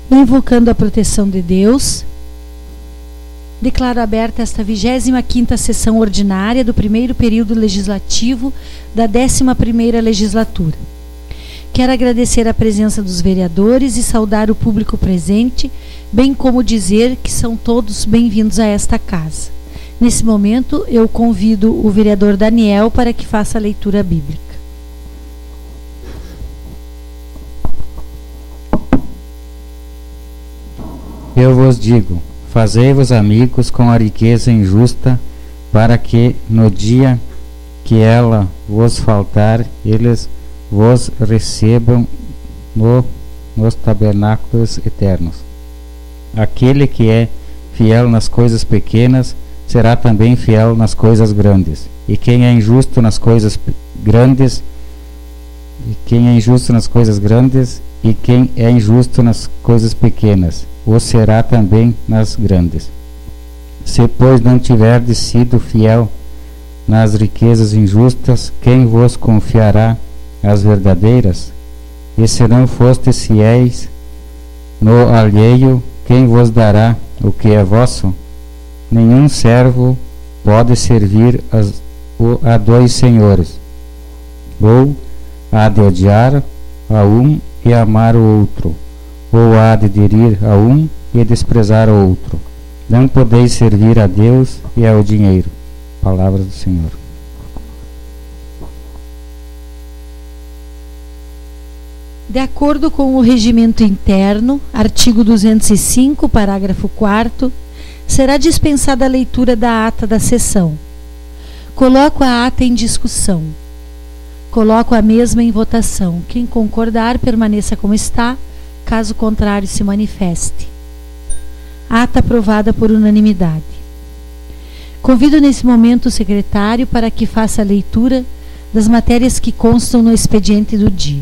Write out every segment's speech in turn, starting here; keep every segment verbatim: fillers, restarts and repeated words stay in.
Invocando a proteção de Deus, declaro aberta esta vigésima quinta sessão ordinária do primeiro período legislativo da décima primeira legislatura. Quero agradecer a presença dos vereadores e saudar o público presente, bem como dizer que são todos bem-vindos a esta casa. Nesse momento, eu convido o vereador Daniel para que faça a leitura bíblica. Eu vos digo, fazei-vos amigos com a riqueza injusta, para que, no dia que ela vos faltar, eles vos recebam no, nos tabernáculos eternos. Aquele que é fiel nas coisas pequenas, será também fiel nas coisas grandes. E quem é injusto nas coisas grandes, e quem é injusto nas coisas grandes, e quem é injusto nas coisas pequenas, o será também nas grandes. Se, pois, não tiverdes sido fiel nas riquezas injustas, quem vos confiará as verdadeiras? E se não fostes fiéis no alheio, quem vos dará o que é vosso? Nenhum servo pode servir as, o, a dois senhores, ou há de odiar a um e amar o outro, ou há de aderir a um e desprezar o outro. Não podeis servir a Deus e ao dinheiro. Palavras do Senhor. De acordo com o regimento interno, artigo duzentos e cinco, parágrafo quarto, será dispensada a leitura da ata da sessão. Coloco a ata em discussão. Coloco a mesma em votação. Quem concordar, permaneça como está. Caso contrário, se manifeste. Ata aprovada por unanimidade. Convido nesse momento o secretário para que faça a leitura das matérias que constam no expediente do dia.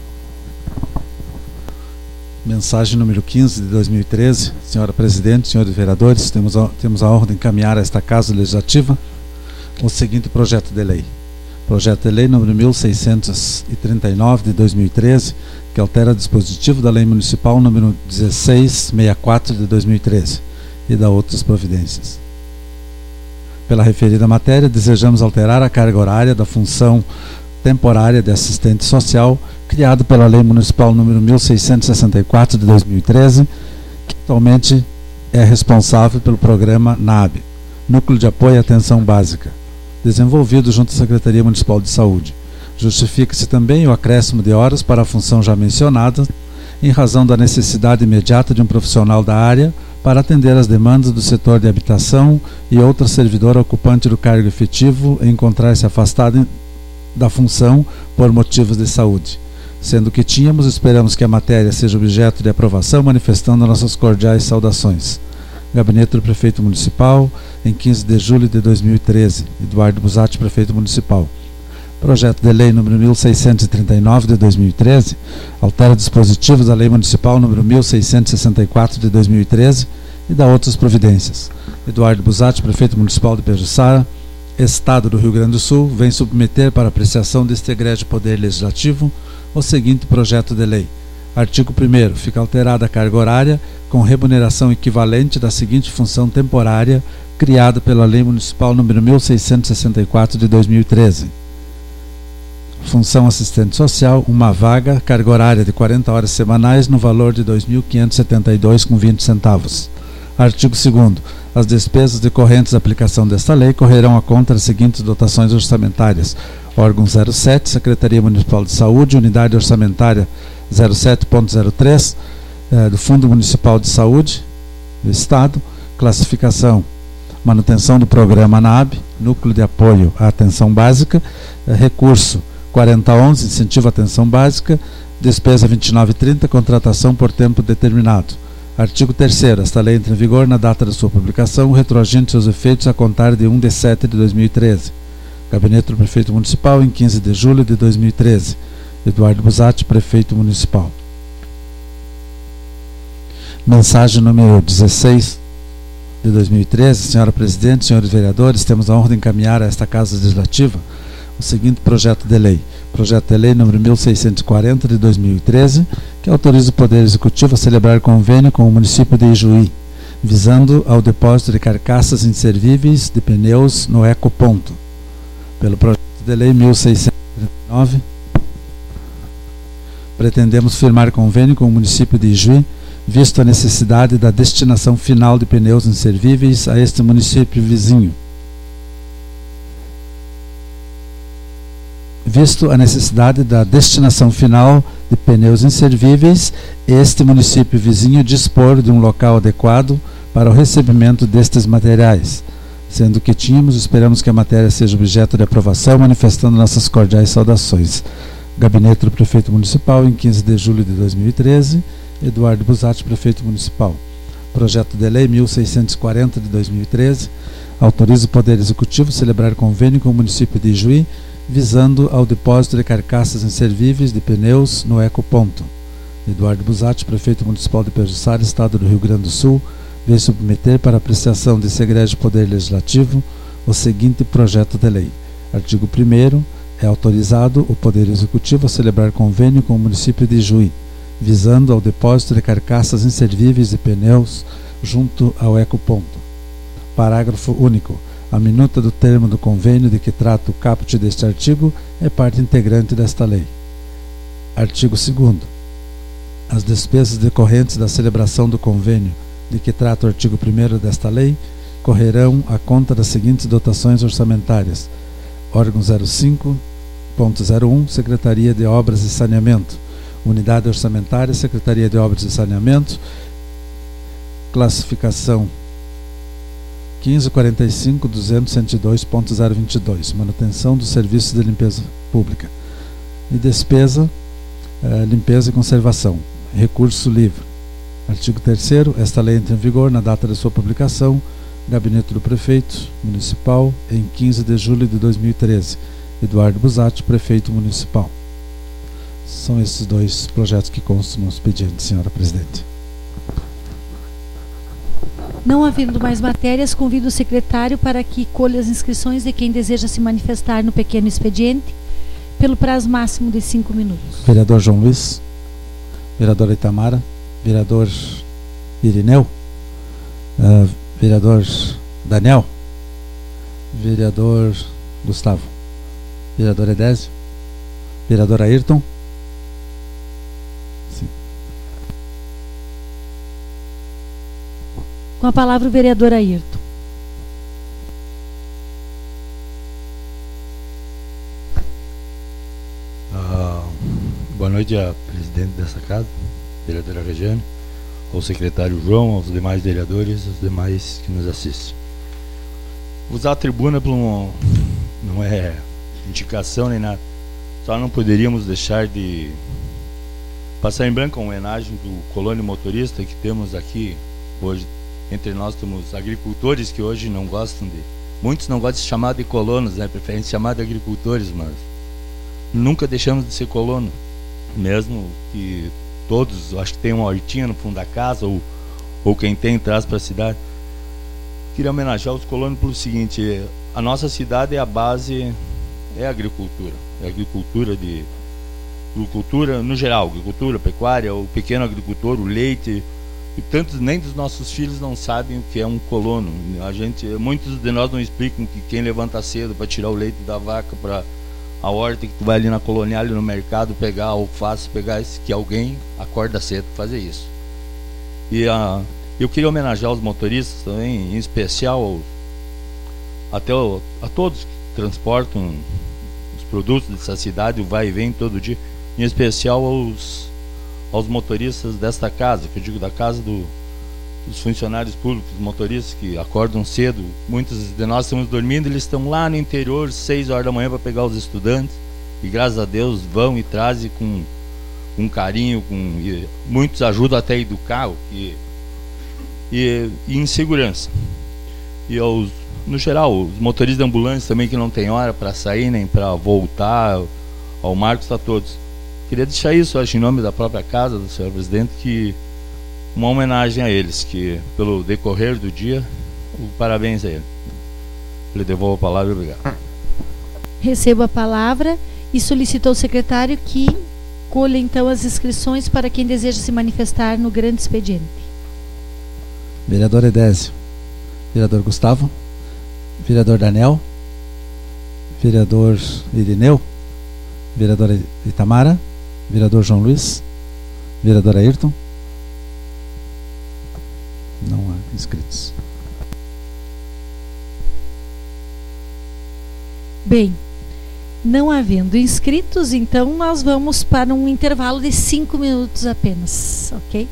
Mensagem número quinze de dois mil e treze. Senhora Presidente, senhores vereadores, temos a, temos a honra de encaminhar a esta Casa Legislativa o seguinte projeto de lei. Projeto de lei número mil seiscentos e trinta e nove de dois mil e treze, que altera dispositivo da Lei Municipal número dezesseis sessenta e quatro de dois mil e treze e da outras providências. Pela referida matéria, desejamos alterar a carga horária da função temporária de assistente social, criado pela Lei Municipal número mil seiscentos e sessenta e quatro de dois mil e treze, que atualmente é responsável pelo programa N A B, Núcleo de Apoio e Atenção Básica, desenvolvido junto à Secretaria Municipal de Saúde. Justifica-se também o acréscimo de horas para a função já mencionada, em razão da necessidade imediata de um profissional da área para atender às demandas do setor de habitação e outra servidora ocupante do cargo efetivo encontrar-se afastada da função por motivos de saúde. Sendo que tínhamos, esperamos que a matéria seja objeto de aprovação, manifestando nossas cordiais saudações. Gabinete do Prefeito Municipal, em quinze de julho de dois mil e treze. Eduardo Busatti, Prefeito Municipal. Projeto de Lei número mil seiscentos e trinta e nove de dois mil e treze, altera dispositivos da Lei Municipal número mil seiscentos e sessenta e quatro de dois mil e treze e da outras providências. Eduardo Busatti, Prefeito Municipal de Pejuçara, Estado do Rio Grande do Sul, vem submeter para apreciação deste egrégio Poder Legislativo o seguinte projeto de lei. Artigo primeiro. Fica alterada a carga horária com remuneração equivalente da seguinte função temporária criada pela Lei Municipal número mil seiscentos e sessenta e quatro de dois mil e treze. Função assistente social, uma vaga, carga horária de quarenta horas semanais no valor de dois mil quinhentos e setenta e dois reais e vinte centavos. Artigo segundo. As despesas decorrentes da aplicação desta lei correrão a conta das seguintes dotações orçamentárias. Órgão zero sete, Secretaria Municipal de Saúde, Unidade Orçamentária zero sete ponto zero três, eh, do Fundo Municipal de Saúde do Estado, classificação, manutenção do programa N A B, Núcleo de Apoio à Atenção Básica, eh, recurso quarenta e onze, incentivo à atenção básica, despesa vinte e nove e trinta, contratação por tempo determinado. Artigo terceiro. Esta lei entra em vigor na data da sua publicação, retroagindo seus efeitos a contar de primeiro de setembro de dois mil e treze. Gabinete do Prefeito Municipal, em quinze de julho de dois mil e treze. Eduardo Busatti, Prefeito Municipal. Mensagem número dezesseis de dois mil e treze. Senhora Presidente, senhores vereadores, temos a honra de encaminhar a esta Casa Legislativa o seguinte projeto de lei. Projeto de lei número mil seiscentos e quarenta de dois mil e treze, que autoriza o Poder Executivo a celebrar convênio com o município de Ijuí, visando ao depósito de carcaças inservíveis de pneus no Ecoponto. Pelo projeto de lei mil seiscentos e trinta e nove, pretendemos firmar convênio com o município de Ijuí, visto a necessidade da destinação final de pneus inservíveis a este município vizinho. Visto a necessidade da destinação final de pneus inservíveis, este município vizinho dispor de um local adequado para o recebimento destes materiais. Sendo que tínhamos, esperamos que a matéria seja objeto de aprovação, manifestando nossas cordiais saudações. Gabinete do Prefeito Municipal, em quinze de julho de dois mil e treze, Eduardo Busatti, Prefeito Municipal. Projeto de Lei mil seiscentos e quarenta de dois mil e treze, autoriza o Poder Executivo a celebrar convênio com o município de Ijuí, visando ao depósito de carcaças inservíveis de pneus no Ecoponto. Eduardo Busatti, Prefeito Municipal de Pejuçara, Estado do Rio Grande do Sul, vem submeter para apreciação desse egrégio Poder Legislativo o seguinte projeto de lei. Artigo primeiro. É autorizado o Poder Executivo a celebrar convênio com o município de Ijuí, visando ao depósito de carcaças inservíveis de pneus junto ao Ecoponto. Parágrafo único. A minuta do termo do convênio de que trata o caput deste artigo é parte integrante desta lei. Artigo segundo. As despesas decorrentes da celebração do convênio de que trata o artigo primeiro desta lei correrão à conta das seguintes dotações orçamentárias. Órgão zero cinco ponto zero um, Secretaria de Obras e Saneamento. Unidade orçamentária, Secretaria de Obras e Saneamento. Classificação quinze quarenta e cinco duzentos cento e dois ponto zero vinte e dois, manutenção dos serviços de limpeza pública. E despesa, eh, limpeza e conservação, recurso livre. Artigo terceiro, esta lei entra em vigor na data de sua publicação, Gabinete do Prefeito Municipal, em quinze de julho de dois mil e treze. Eduardo Busatti, Prefeito Municipal. São esses dois projetos que constam no expediente, senhora Presidente. Não havendo mais matérias, convido o secretário para que colha as inscrições de quem deseja se manifestar no pequeno expediente, pelo prazo máximo de cinco minutos. Vereador João Luiz, vereadora Itamara, vereador Irineu, uh, vereador Daniel, vereador Gustavo, vereador Edésio, vereador Ayrton. Sim. Com a palavra o vereador Ayrton. Ah, boa noite à presidente dessa casa, vereadora Regiane, ao secretário João, aos demais vereadores, aos demais que nos assistem. Usar a tribuna por um, não é indicação nem nada, só não poderíamos deixar de passar em branco a homenagem do colônia motorista que temos aqui hoje. Entre nós temos agricultores que hoje não gostam de... Muitos não gostam de se chamar de colonos, né? Preferem se chamar de agricultores, mas nunca deixamos de ser colono. Mesmo que todos, acho que tem uma hortinha no fundo da casa, ou, ou quem tem traz para a cidade. Queria homenagear os colonos pelo seguinte: a nossa cidade é a base, é a agricultura. É a agricultura de... Agricultura no geral, agricultura, pecuária, o pequeno agricultor, o leite... E tantos nem dos nossos filhos não sabem o que é um colono. A gente, muitos de nós não explicam que quem levanta cedo para tirar o leite da vaca para a horta, que tu vai ali na Colonial no mercado pegar alface, pegar esse, que alguém acorda cedo para fazer isso. E a, eu queria homenagear os motoristas também, em especial até o, a todos que transportam os produtos dessa cidade, o vai e vem todo dia, em especial aos aos motoristas desta casa, que eu digo da casa do, dos funcionários públicos, motoristas que acordam cedo. Muitos de nós estamos dormindo, eles estão lá no interior, seis horas da manhã, para pegar os estudantes, e graças a Deus vão e trazem com, com carinho, com, e muitos ajudam até a educar, e, e, e em segurança. E aos, no geral, os motoristas de ambulância também, que não tem hora para sair nem para voltar, ao Marcos, a todos. Queria deixar isso, acho, em nome da própria casa do senhor presidente, que uma homenagem a eles, que pelo decorrer do dia, o parabéns a ele. Lhe devolvo a palavra e obrigado. Recebo a palavra e solicito ao secretário que Recolha então as inscrições para quem deseja se manifestar no grande expediente. Vereador Edésio. Vereador Gustavo. Vereador Daniel. Vereador Irineu. Vereadora Itamara. Vereador João Luiz. Vereador Ayrton. Não há inscritos. Bem, não havendo inscritos, então nós vamos para um intervalo de cinco minutos apenas, ok?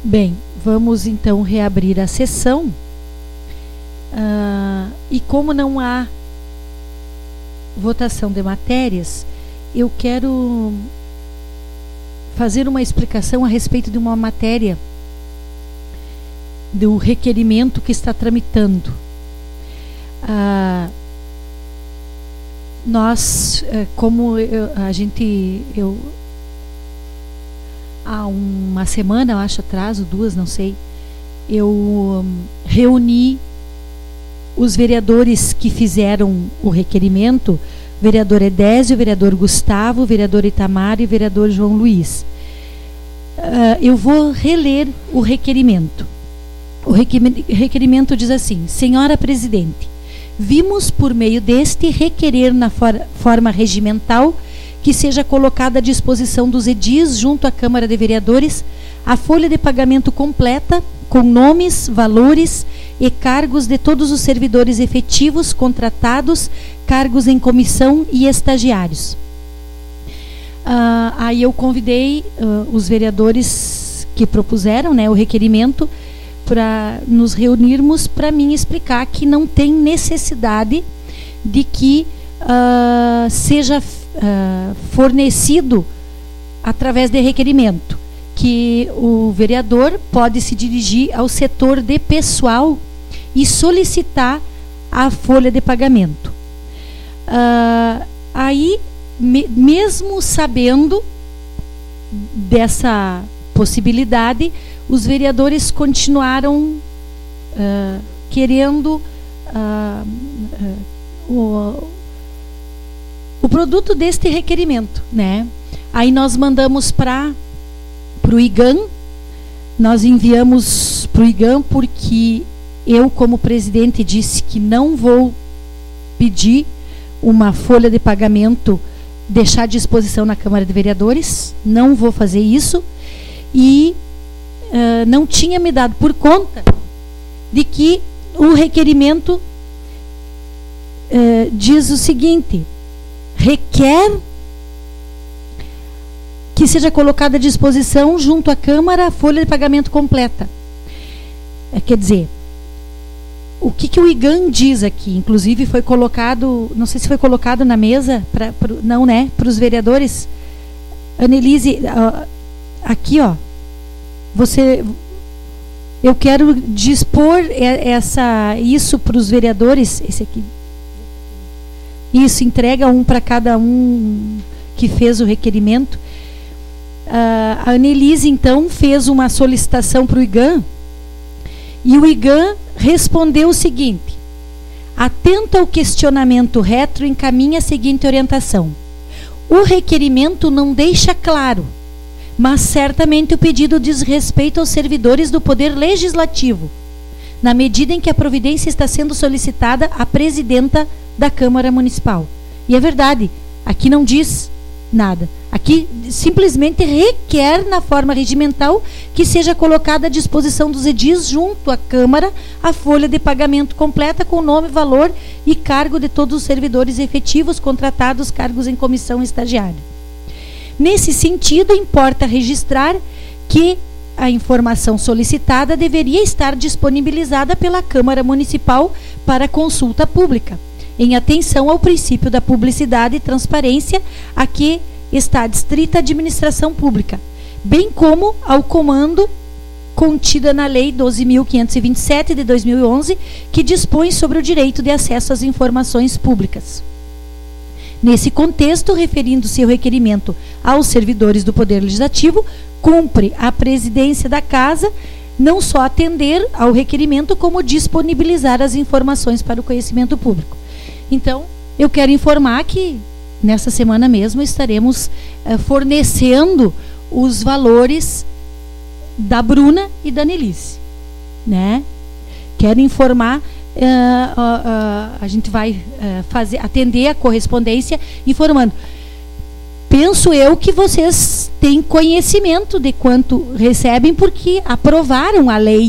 Bem, vamos então reabrir a sessão. Uh, e como não há votação de matérias, eu quero fazer uma explicação a respeito de uma matéria do requerimento que está tramitando. Uh, nós, uh, como eu, a gente, eu, há uma semana, eu acho, atrás, ou duas, não sei, eu um, reuni os vereadores que fizeram o requerimento, o vereador Edésio, o vereador Gustavo, o vereador Itamar e o vereador João Luiz. Uh, eu vou reler o requerimento. O requerimento diz assim: Senhora Presidente, vimos por meio deste requerer na for forma regimental que seja colocada à disposição dos edis junto à Câmara de Vereadores a folha de pagamento completa com nomes, valores e cargos de todos os servidores efetivos, contratados, cargos em comissão e estagiários. Uh, aí eu convidei uh, os vereadores que propuseram, né, o requerimento para nos reunirmos para mim explicar que não tem necessidade de que uh, seja uh, fornecido através de requerimento, que o vereador pode se dirigir ao setor de pessoal e solicitar a folha de pagamento. Uh, aí, me, mesmo sabendo dessa possibilidade, os vereadores continuaram uh, querendo uh, uh, o, o produto deste requerimento, né? Aí nós mandamos para para o I G A M, nós enviamos para o I G A M porque eu, como presidente, disse que não vou pedir uma folha de pagamento, deixar à disposição na Câmara de Vereadores, não vou fazer isso, e uh, não tinha me dado por conta de que o requerimento uh, diz o seguinte: requer que seja colocada à disposição junto à Câmara a folha de pagamento completa. É, quer dizer, o que, que o I G A M diz aqui? Inclusive foi colocado, não sei se foi colocado na mesa, pra, pro, não, né, para os vereadores. Annelise, uh, aqui, ó, você, eu quero dispor essa, isso para os vereadores, esse aqui, isso, entrega um para cada um que fez o requerimento. Uh, a Annelise, então, fez uma solicitação para o I G A M e o I G A M respondeu o seguinte: atento ao questionamento retro, encaminha a seguinte orientação. O requerimento não deixa claro, mas certamente o pedido diz respeito aos servidores do Poder Legislativo, na medida em que a providência está sendo solicitada à presidenta da Câmara Municipal. E é verdade, aqui não diz nada. Aqui simplesmente requer, na forma regimental, que seja colocada à disposição dos edis junto à Câmara a folha de pagamento completa com nome, valor e cargo de todos os servidores efetivos, contratados, cargos em comissão e estagiário. Nesse sentido, importa registrar que a informação solicitada deveria estar disponibilizada pela Câmara Municipal para consulta pública, em atenção ao princípio da publicidade e transparência a que está adstrita a administração pública, bem como ao comando contida na Lei doze mil quinhentos e vinte e sete de dois mil e onze, que dispõe sobre o direito de acesso às informações públicas. Nesse contexto, referindo-se ao requerimento aos servidores do Poder Legislativo, cumpre a presidência da Casa não só atender ao requerimento, como disponibilizar as informações para o conhecimento público. Então, eu quero informar que nessa semana mesmo estaremos uh, fornecendo os valores da Bruna e da Annelise, né? Quero informar, uh, uh, uh, a gente vai uh, fazer, atender a correspondência informando. Penso eu que vocês têm conhecimento de quanto recebem, porque aprovaram a lei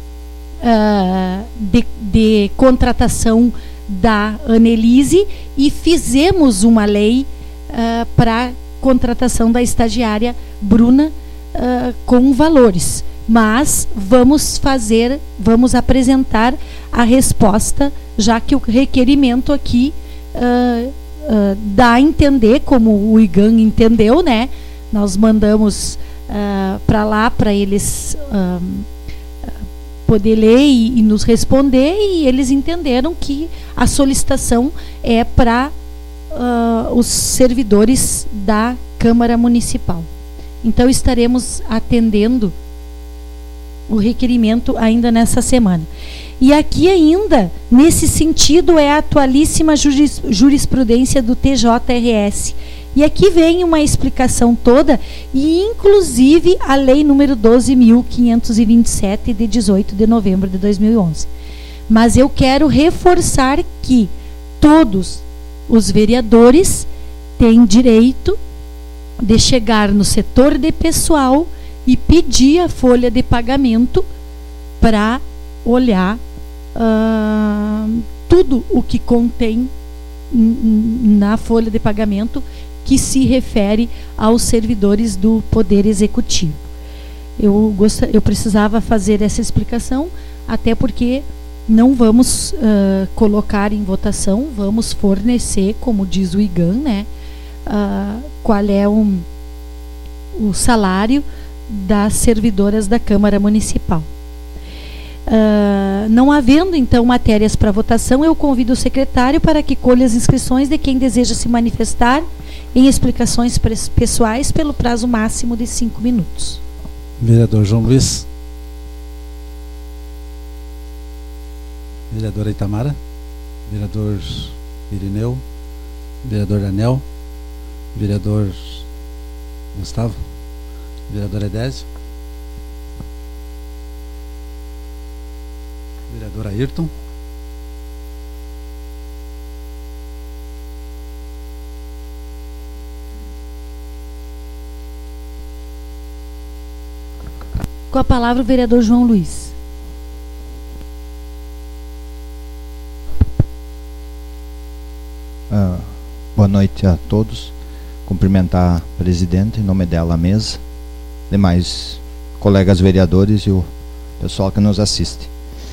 uh, de, de contratação da Annelise e fizemos uma lei uh, para contratação da estagiária Bruna uh, com valores. mas vamos fazer, vamos apresentar a resposta, já que o requerimento aqui uh, uh, dá a entender, como o IGAN entendeu, né? Nós mandamos uh, para lá para eles uh, poder ler e, e nos responder, e eles entenderam que a solicitação é para uh, os servidores da Câmara Municipal. Então estaremos atendendo o requerimento ainda nessa semana. E aqui ainda, nesse sentido, é a atualíssima juris, jurisprudência do T J R S. E aqui vem uma explicação toda, e inclusive a lei número doze mil quinhentos e vinte e sete, de dezoito de novembro de dois mil e onze. Mas eu quero reforçar que todos os vereadores têm direito de chegar no setor de pessoal e pedir a folha de pagamento para olhar uh, tudo o que contém na folha de pagamento que se refere aos servidores do Poder Executivo. Eu, gost... eu precisava fazer essa explicação, até porque não vamos uh, colocar em votação, vamos fornecer, como diz o IGAN, né, uh, qual é um, o salário das servidoras da Câmara Municipal. Uh, não havendo, então, matérias para votação, eu convido o secretário para que colha as inscrições de quem deseja se manifestar em explicações pessoais pelo prazo máximo de cinco minutos. Vereador João Luiz. Vereadora Itamara. Vereador Irineu. Vereador Daniel. Vereador Gustavo. Vereador Edésio. Vereador Ayrton. Com a palavra o vereador João Luiz. Ah, boa noite a todos. Cumprimentar a presidente, em nome dela, a mesa, demais colegas vereadores e o pessoal que nos assiste.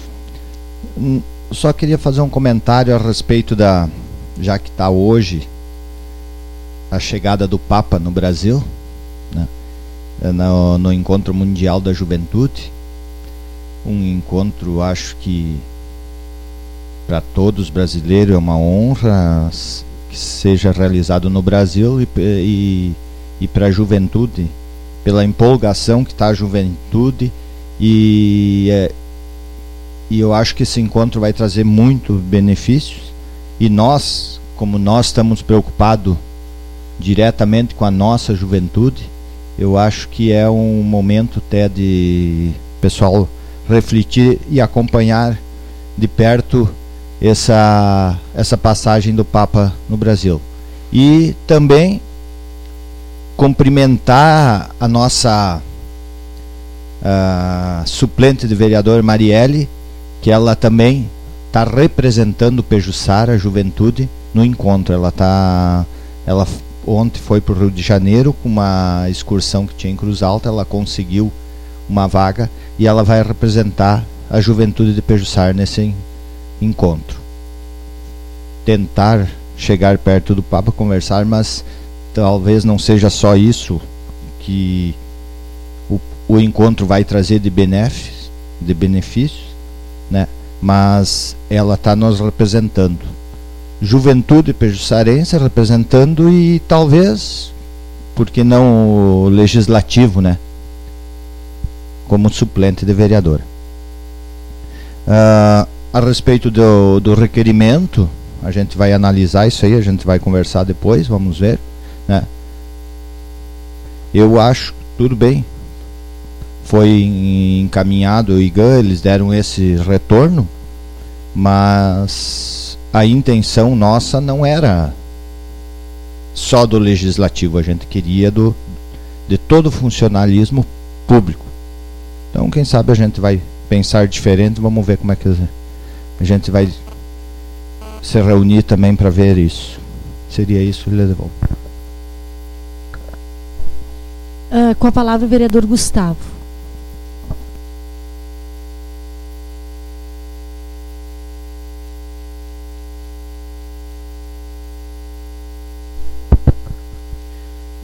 Só queria fazer um comentário a respeito da, já que está hoje a chegada do Papa no Brasil, né, no, no Encontro Mundial da Juventude, um encontro, acho que para todos os brasileiros é uma honra que seja realizado no Brasil, e, e, e para a juventude, pela empolgação que está a juventude, e, e eu acho que esse encontro vai trazer muito benefícios, e nós, como nós estamos preocupados diretamente com a nossa juventude, eu acho que é um momento até de pessoal refletir e acompanhar de perto essa, essa passagem do Papa no Brasil. E também cumprimentar a nossa a suplente de vereador Marielle, que ela também está representando o Pejuçara, a juventude, no encontro. Ela tá, ela ontem foi para o Rio de Janeiro com uma excursão que tinha em Cruz Alta, ela conseguiu uma vaga e ela vai representar a juventude de Pejuçara nesse encontro. Tentar chegar perto do Papa, conversar, mas talvez não seja só isso que o, o encontro vai trazer de benefícios, de benefícios, né? Mas ela está nos representando, juventude pejuçarense representando, e talvez, porque não o legislativo, né? Como suplente de vereadora. Uh, a respeito do, do requerimento, a gente vai analisar isso aí, a gente vai conversar depois, vamos ver, né? Eu acho tudo bem, foi encaminhado o I G A, eles deram esse retorno, mas a intenção nossa não era só do legislativo, a gente queria do, de todo o funcionalismo público. Então, quem sabe a gente vai pensar diferente, vamos ver como é que a gente vai se reunir também para ver isso. Seria isso, Ledevol. Uh, com a palavra o vereador Gustavo.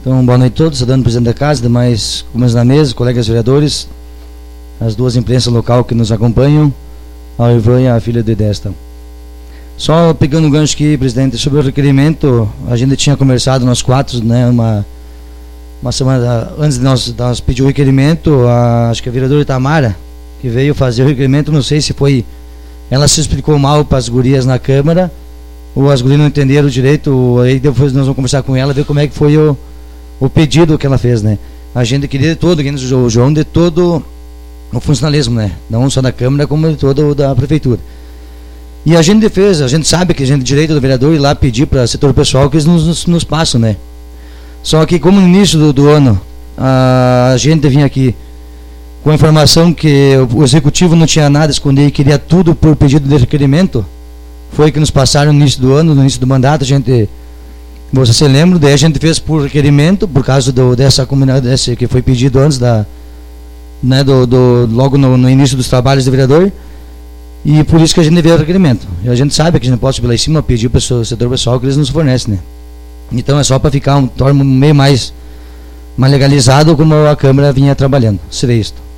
Então, boa noite a todos, saudando o presidente da casa, demais comandantes da mesa, colegas vereadores, as duas imprensa local que nos acompanham, a Ivan e a filha do Edesta. Só pegando o gancho aqui, presidente, sobre o requerimento, a gente tinha conversado nós quatro, né, uma, uma semana antes de nós, nós pedir o requerimento, a, acho que a vereadora Itamara, que veio fazer o requerimento, não sei se foi, ela se explicou mal para as gurias na Câmara, ou as gurias não entenderam direito, aí depois nós vamos conversar com ela, ver como é que foi o, o pedido que ela fez, né. A gente queria de todo, o João, de todo o funcionalismo, né, não só da Câmara, como de todo da Prefeitura. E a gente fez, a gente sabe que a gente direito do vereador ir lá pedir para o setor pessoal que eles nos, nos, nos passam, né. Só que como no início do, do ano a gente vinha aqui com a informação que o executivo não tinha nada a esconder e queria tudo por pedido de requerimento, foi que nos passaram no início do ano, no início do mandato, a gente, você se lembra, daí a gente fez por requerimento, por causa do, dessa comunidade que foi pedido antes da, né, do, do, logo no, no início dos trabalhos do vereador, e por isso que a gente veio o requerimento. E a gente sabe que a gente pode subir lá em cima pedir para o setor pessoal que eles nos fornecem, né. Então é só para ficar um torno meio mais, mais legalizado como a Câmara vinha trabalhando. Seria isto.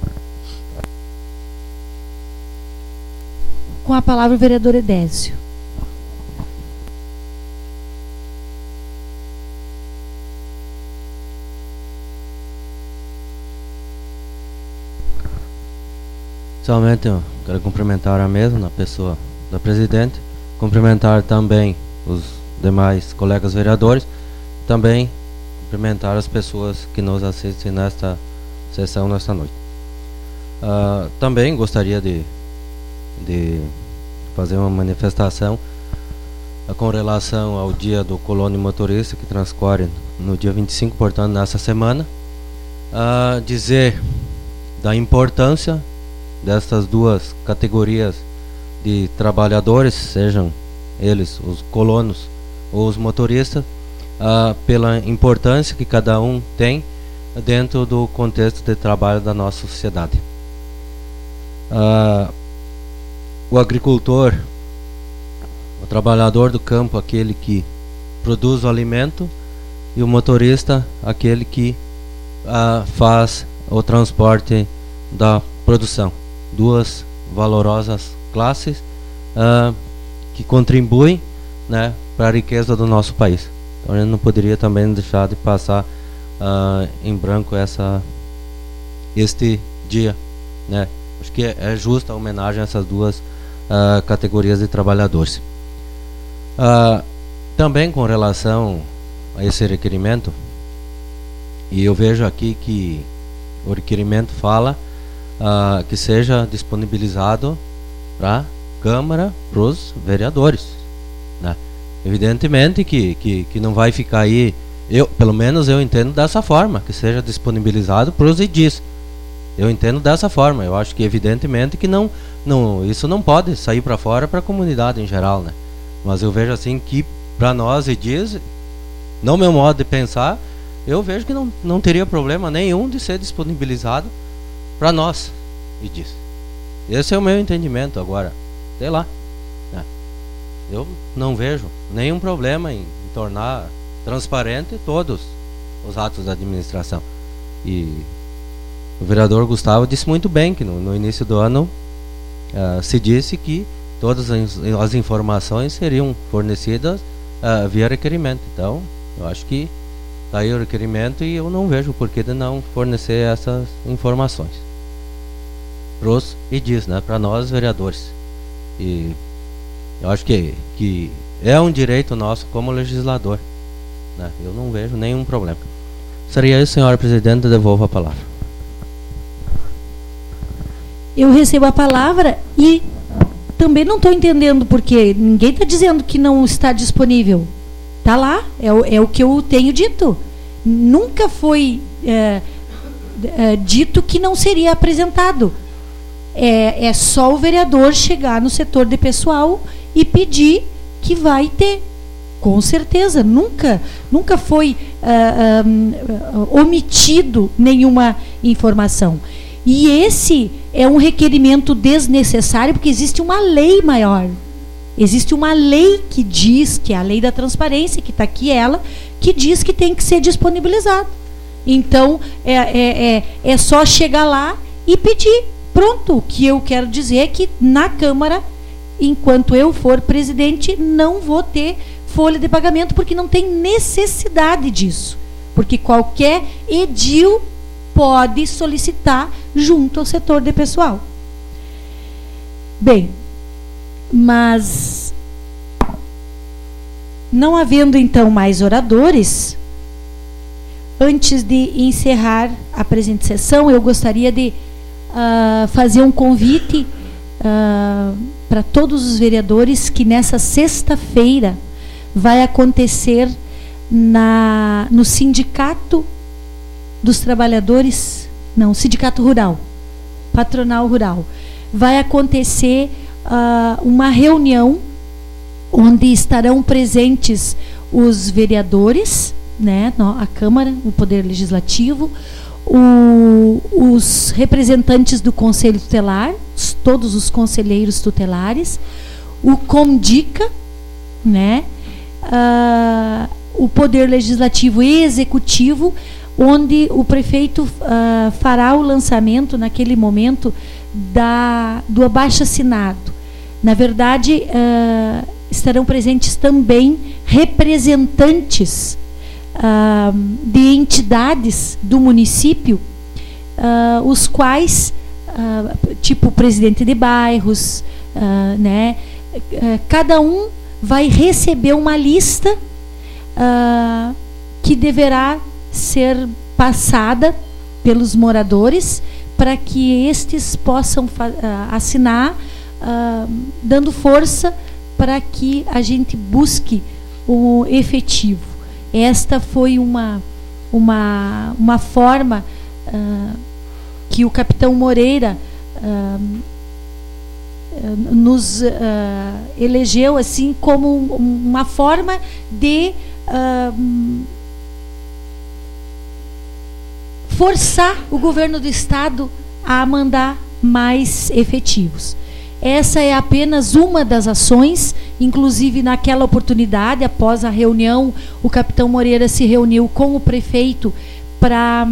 Com a palavra o vereador Edésio. Inicialmente eu quero cumprimentar a mesa na pessoa da presidente, cumprimentar também os demais colegas vereadores, também cumprimentar as pessoas que nos assistem nesta sessão nesta noite. Uh, também gostaria de, de fazer uma manifestação uh, com relação ao dia do colono motorista que transcorre no dia vinte e cinco, portanto nessa semana, uh, dizer da importância destas duas categorias de trabalhadores, sejam eles os colonos ou os motoristas, uh, pela importância que cada um tem dentro do contexto de trabalho da nossa sociedade. Uh, o agricultor, o trabalhador do campo, aquele que produz o alimento, e o motorista, aquele que uh, faz o transporte da produção. Duas valorosas classes uh, que contribuem, né, para a riqueza do nosso país. Então a gente não poderia também deixar de passar uh, em branco essa, este dia, né. Acho que é, é justa a homenagem a essas duas uh, categorias de trabalhadores. Uh, também com relação a esse requerimento, e eu vejo aqui que o requerimento fala Uh, que seja disponibilizado para a Câmara, para os vereadores, né? Evidentemente que, que, que não vai ficar aí, eu, pelo menos eu entendo dessa forma, que seja disponibilizado para os edis. Eu entendo dessa forma, eu acho que evidentemente que não, não, isso não pode sair para fora para a comunidade em geral, né? Mas eu vejo assim que para nós edis, no meu modo de pensar, eu vejo que não, não teria problema nenhum de ser disponibilizado para nós, e diz. Esse é o meu entendimento agora. Sei lá, né? Eu não vejo nenhum problema em, em tornar transparente todos os atos da administração. E o vereador Gustavo disse muito bem que no, no início do ano uh, se disse que todas as, as informações seriam fornecidas uh, via requerimento. Então, eu acho que está aí o requerimento e eu não vejo o porquê de não fornecer essas informações pros e diz, né, para nós vereadores. E eu acho que, que é um direito nosso como legislador, né? Eu não vejo nenhum problema. Seria isso, senhora presidente, devolvo a palavra. Eu recebo a palavra e também não estou entendendo porque ninguém está dizendo que não está disponível. Está lá, é o, é o que eu tenho dito. Nunca foi é, é, dito que não seria apresentado. É, é só o vereador chegar no setor de pessoal e pedir que vai ter. Com certeza, nunca, nunca foi uh, um, omitido nenhuma informação. E esse é um requerimento desnecessário porque existe uma lei maior. Existe uma lei que diz, que é a lei da transparência, que está aqui ela, que diz que tem que ser disponibilizado. Então, é, é, é, é só chegar lá e pedir. Pronto, o que eu quero dizer é que na Câmara, enquanto eu for presidente, não vou ter folha de pagamento, porque não tem necessidade disso. Porque qualquer edil pode solicitar junto ao setor de pessoal. Bem, mas não havendo então mais oradores, antes de encerrar a presente sessão, eu gostaria de uh, fazer um convite uh, para todos os vereadores que nessa sexta-feira vai acontecer na, no Sindicato dos Trabalhadores, não, Sindicato Rural, Patronal Rural. Vai acontecer uh, uma reunião onde estarão presentes os vereadores, né, a Câmara, o Poder Legislativo, o, os representantes do Conselho Tutelar, todos os conselheiros tutelares, o CONDICA, né, uh, o Poder Legislativo e Executivo, onde o prefeito uh, fará o lançamento, naquele momento, da, do abaixo-assinado. Na verdade, uh, estarão presentes também representantes uh, de entidades do município, uh, os quais, uh, tipo o presidente de bairros, uh, né, uh, cada um vai receber uma lista uh, que deverá ser passada pelos moradores para que estes possam uh, assinar, uh, dando força para que a gente busque o efetivo. Esta foi uma, uma, uma forma uh, que o capitão Moreira uh, nos uh, elegeu assim como uma forma de uh, forçar o governo do estado a mandar mais efetivos. Essa é apenas uma das ações, inclusive naquela oportunidade, após a reunião, o capitão Moreira se reuniu com o prefeito para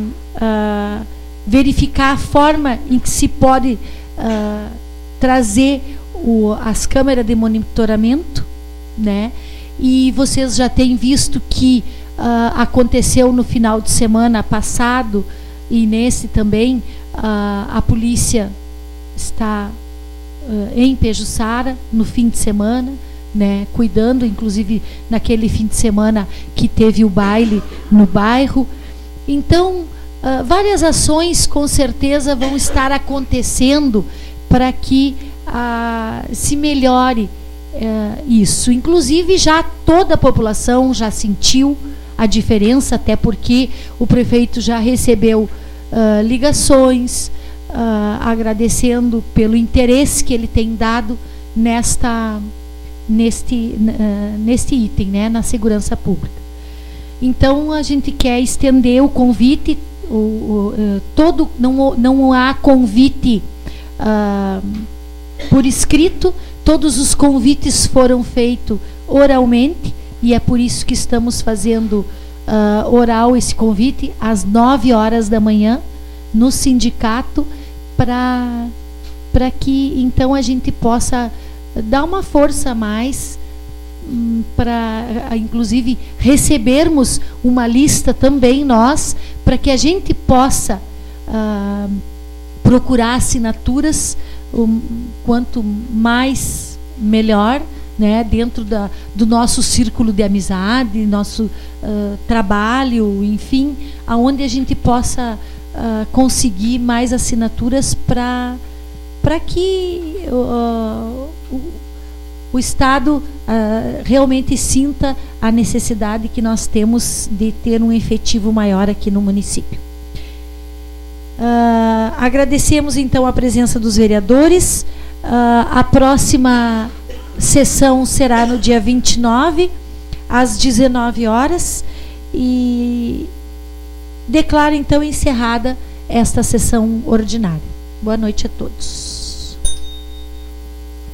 uh, verificar a forma em que se pode uh, trazer o, as câmeras de monitoramento, né? E vocês já têm visto que Uh, aconteceu no final de semana passado e nesse também, uh, a polícia está uh, em Pejuçara no fim de semana, né, cuidando, inclusive naquele fim de semana que teve o baile no bairro. Então, uh, várias ações com certeza vão estar acontecendo para que uh, se melhore uh, isso. Inclusive já toda a população já sentiu a diferença, até porque o prefeito já recebeu uh, ligações uh, agradecendo pelo interesse que ele tem dado nesta, neste, uh, neste item, né, na segurança pública. Então a gente quer estender o convite, o, o, uh, todo, não, não há convite uh, por escrito, todos os convites foram feitos oralmente. E é por isso que estamos fazendo uh, oral esse convite às nove horas da manhã no sindicato, para para que então a gente possa dar uma força a mais, um, para uh, inclusive recebermos uma lista também nós, para que a gente possa uh, procurar assinaturas, um, quanto mais melhor, né, dentro da, do nosso círculo de amizade, nosso uh, trabalho, enfim, aonde a gente possa uh, conseguir mais assinaturas para para que uh, o, o Estado uh, realmente sinta a necessidade que nós temos de ter um efetivo maior aqui no município. Uh, agradecemos então a presença dos vereadores. Uh, a próxima sessão será no dia vinte e nove, às dezenove horas, e declaro então encerrada esta sessão ordinária. Boa noite a todos.